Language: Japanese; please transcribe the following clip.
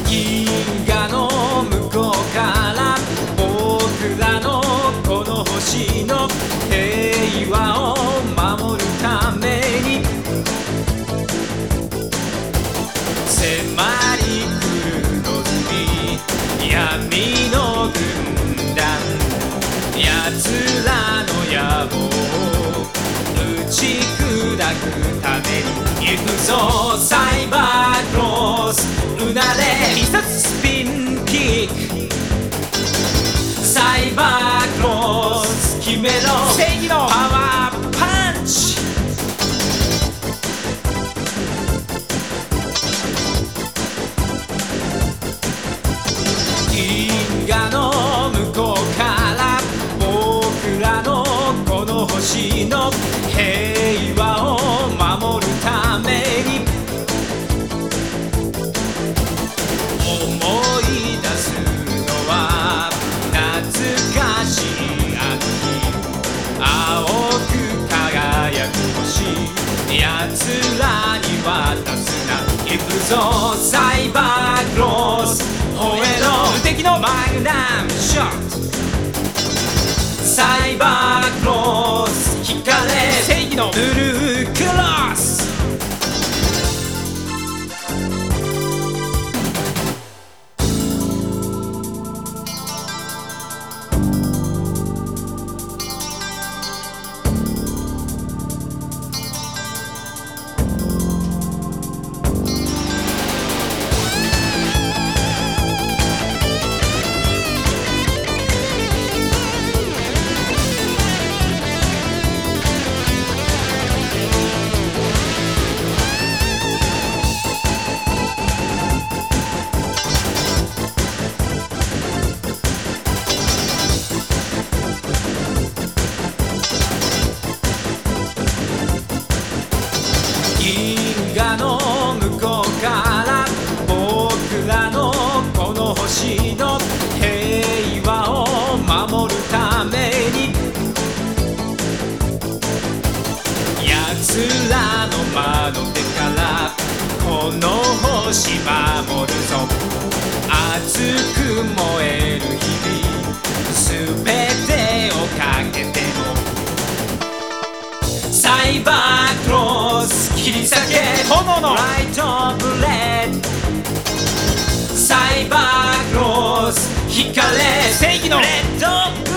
銀河の向こうから僕らのこの星の平和を守るために迫り来るのに闇の軍団奴らの野望を打ち砕くために行くぞサイバークロスうなれ必殺スピンキックサイバークロス決めろ正義のパワーパンチ銀河の向こうから僕らのこの星の平和を守るために思い出すのは懐かしいあの日青く輝く星奴らに渡すな行くぞサイバークロス吠えろ無敵のマグナムショットサイバークロス光れ正義のブルークロス銀河の向こうから僕らのこの星の平和を守るために奴らの魔の手からこの星守るぞ熱く燃える日々全てをかけてもサイバークロス切り裂け炎のライトブレッドサイバークロス光れ正義のレッド